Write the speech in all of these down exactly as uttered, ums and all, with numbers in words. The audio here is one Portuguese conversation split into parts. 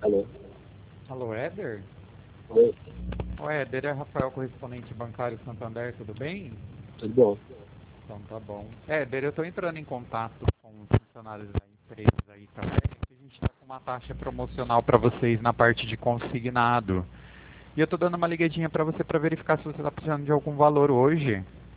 Alô? Alô, Éder? Oi, O Éder é Rafael, correspondente bancário Santander, tudo bem? tudo bom? Então tá bom. Éder, eu estou entrando em contato com os funcionários da empresa aí também, que a gente está com uma taxa promocional para vocês na parte de consignado. E eu estou dando uma ligadinha para você para verificar se você está precisando de algum valor hoje.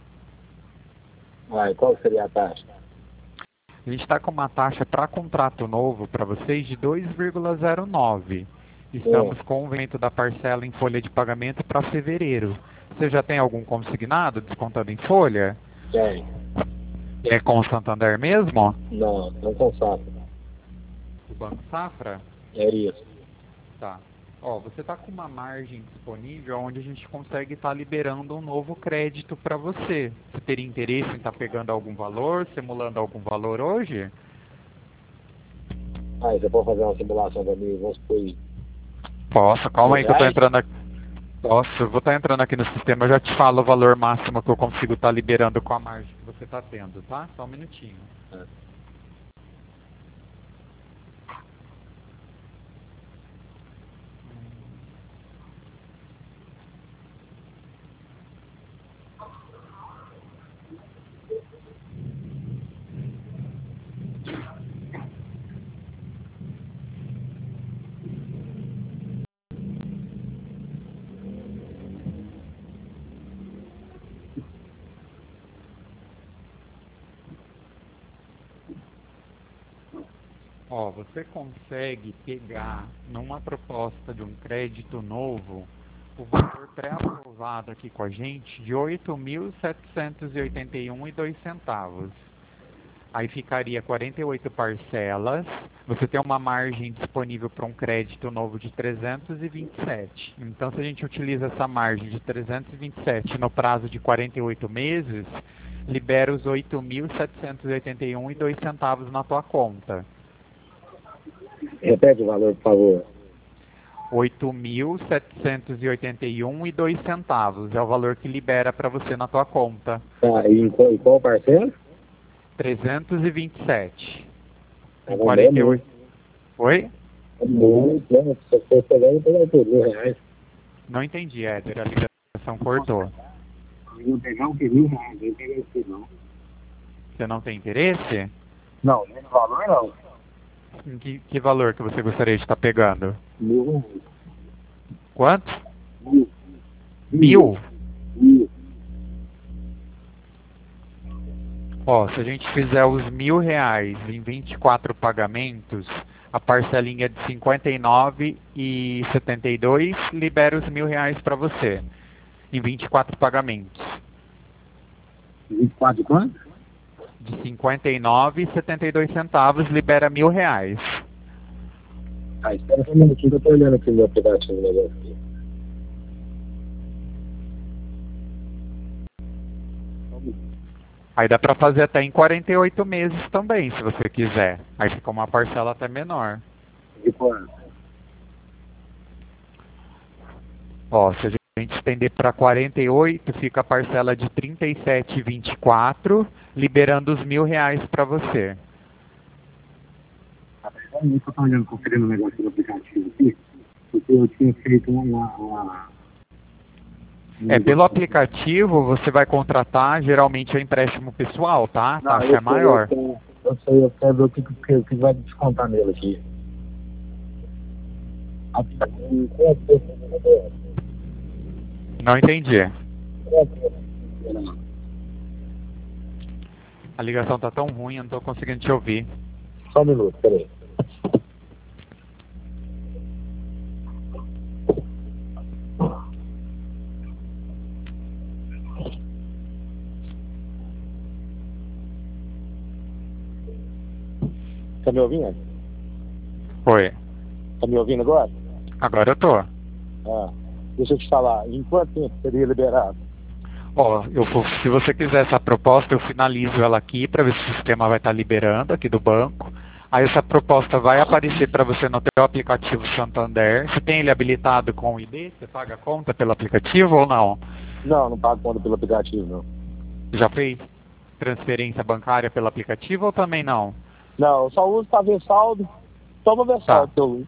Vai, qual seria a taxa? A gente está com uma taxa para contrato novo para vocês de dois vírgula zero nove. Estamos É, com o aumento da parcela em folha de pagamento para fevereiro. Você já tem algum consignado descontando em folha? tem. É com o Santander mesmo? Não, não consato. O Banco Safra? É isso. Tá. Ó, você está com uma margem disponível onde a gente consegue estar liberando um novo crédito para você. Você teria interesse em estar pegando algum valor, simulando algum valor hoje? Ah, você pode fazer uma simulação para mim, vamos supor aí. Posso, calma Mil aí que eu tô reais? entrando aqui. Nossa, eu vou estar entrando aqui no sistema, eu já te falo o valor máximo que eu consigo estar liberando com a margem que você está tendo, tá? Só um minutinho. Ah, Ó, você consegue pegar numa proposta de um crédito novo o valor pré-aprovado aqui com a gente de oito mil setecentos e oitenta e um e dois centavos. Aí ficaria quarenta e oito parcelas. Você tem uma margem disponível para um crédito novo de trezentos e vinte e sete. Então, se a gente utiliza essa margem de trezentos e vinte e sete no prazo de quarenta e oito meses, libera os oito mil setecentos e oitenta e um e dois centavos na tua conta. repete o valor, por favor. oito mil setecentos e oitenta e um e dois centavos é o valor que libera para você na tua conta. Tá, e em qual, em qual parcela? trezentos e vinte e sete. Tá Em bom, quarenta e é oito. Oi? muito, né? Se você pegar, eu vou pegar por mil reais. Não entendi, Éder. A ligação cortou. Eu vou pegar o que? Mil reais, eu peguei esse não. Você não tem interesse? Não, nesse valor não. Em que, que valor que você gostaria de estar pegando? Mil reais. Quanto? Mil. Mil? Mil. Ó, se a gente fizer os mil reais em vinte e quatro pagamentos, a parcelinha de cinquenta e nove e setenta e dois libera os mil reais para você em vinte e quatro pagamentos. vinte e quatro de quanto? De cinquenta e nove e setenta e dois centavos libera mil reais. Ah, espera só um minutinho que eu tô olhando aqui no meu aplicativo do negócio aqui. Aí dá para fazer até em quarenta e oito meses também, se você quiser. Aí fica uma parcela até menor. De quanto? Ó, se a gente estender para quarenta e oito, fica a parcela de trinta e sete e vinte e quatro, liberando os mil reais para você. Só um minuto que eu tô olhando, conferindo o negócio do aplicativo aqui. Porque eu tinha feito uma... uma... um É, pelo negócio- aplicativo você vai contratar, geralmente é empréstimo pessoal, tá? A Não, taxa eu é sei, maior. Eu, sei, eu sei, eu quero ver o que, que, o que vai descontar nele aqui. Aqui, qual é o preço do negócio? Não entendi. Qual é o preço do negócio? A ligação tá tão ruim, eu não tô conseguindo te ouvir. Só um minuto, peraí. Tá me ouvindo? Oi. Tá me ouvindo agora? Agora eu tô. Ah, deixa eu te falar, em quanto tempo seria liberado? Ó, eu, vou- se você quiser essa proposta, eu finalizo ela aqui para ver se o sistema vai estar liberando aqui do banco. Aí essa proposta vai aparecer para você no teu aplicativo Santander. Você tem ele habilitado com o I D? Você paga a conta pelo aplicativo ou não? Não, não pago conta pelo aplicativo, não. Já fez transferência bancária pelo aplicativo ou também não? Não, eu só uso pra ver saldo. Só pra ver Tá. saldo que eu uso.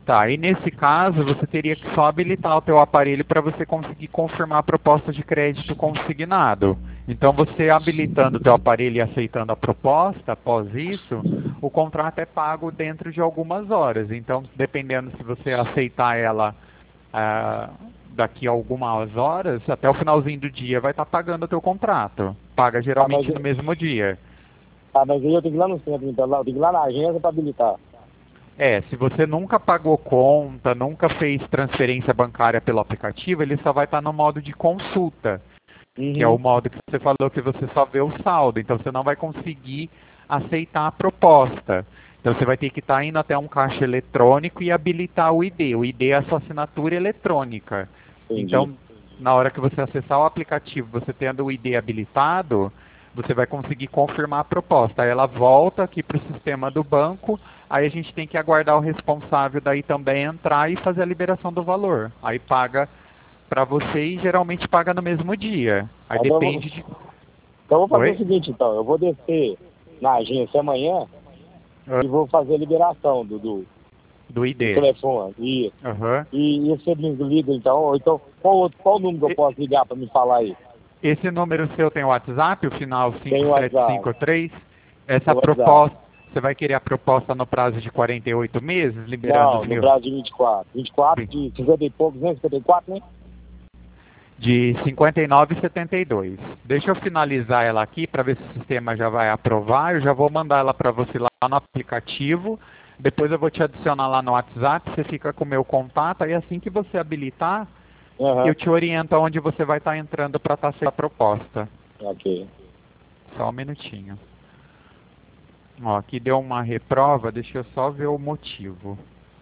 Tá, e nesse caso você teria que só habilitar o teu aparelho para você conseguir confirmar a proposta de crédito consignado. Então você habilitando o teu aparelho e aceitando a proposta, após isso, o contrato é pago dentro de algumas horas. Então, dependendo se você aceitar ela ah, daqui a algumas horas, até o finalzinho do dia vai estar pagando o teu contrato. Paga Ah, mas, geralmente no mesmo dia. ah, mas aí eu tenho que ir lá no centro, então, lá, eu tenho que ir lá na agência para habilitar. É, se você nunca pagou conta, nunca fez transferência bancária pelo aplicativo, ele só vai estar no modo de consulta, Uhum. que é o modo que você falou que você só vê o saldo. Então você não vai conseguir aceitar a proposta. Então você vai ter que estar indo até um caixa eletrônico e habilitar o I D. O I D é a sua assinatura eletrônica. Entendi. Então, na hora que você acessar o aplicativo, você tendo o I D habilitado, você vai conseguir confirmar a proposta. Aí ela volta aqui para o sistema do banco, aí a gente tem que aguardar o responsável daí também entrar e fazer a liberação do valor. Aí paga para você e geralmente paga no mesmo dia. Aí Então, depende de... Então eu vou fazer Oi? o seguinte, então, eu vou descer na agência amanhã Ah, e vou fazer a liberação do, do, do I do D. telefone. E, Aham. e, e você me liga, então, ou então, qual, outro, qual número que eu posso ligar para me falar aí? Esse número seu tem o WhatsApp, o final Tem o cinco sete cinco três? Essa Tem o WhatsApp. proposta, você vai querer a proposta no prazo de quarenta e oito meses, liberando Não, os no mil? prazo de vinte e quatro. vinte e quatro de cinquenta e poucos, né? cinquenta e quatro, né? De cinquenta e nove e setenta e dois. Deixa eu finalizar ela aqui para ver se o sistema já vai aprovar. Eu já vou mandar ela para você lá no aplicativo. Depois eu vou te adicionar lá no WhatsApp. Você fica com o meu contato. Aí assim que você habilitar, Aham. eu te oriento aonde você vai estar entrando para estar sendo a proposta. Ok. Só um minutinho. Ó, aqui deu uma reprova. Deixa eu só ver o motivo.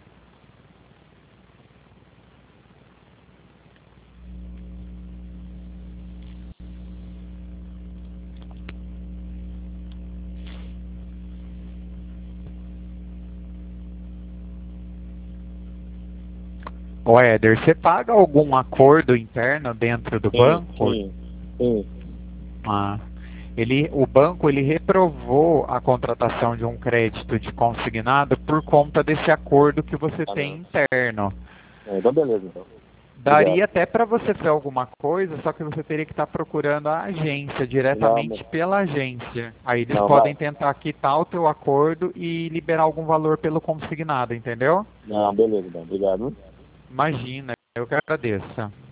Ô Éder, você paga algum acordo interno dentro do Sim, banco? sim, sim. Ah, ele, o banco ele reprovou a contratação de um crédito de consignado por conta desse acordo que você Ah, tem não. interno. É, então beleza, então. Daria Obrigado. até para você fazer alguma coisa, só que você teria que estar procurando a agência, diretamente Não, pela agência. Aí eles Não, podem vai. tentar quitar o teu acordo e liberar algum valor pelo consignado, entendeu? Não, beleza, então. Obrigado. Imagina, eu que agradeço.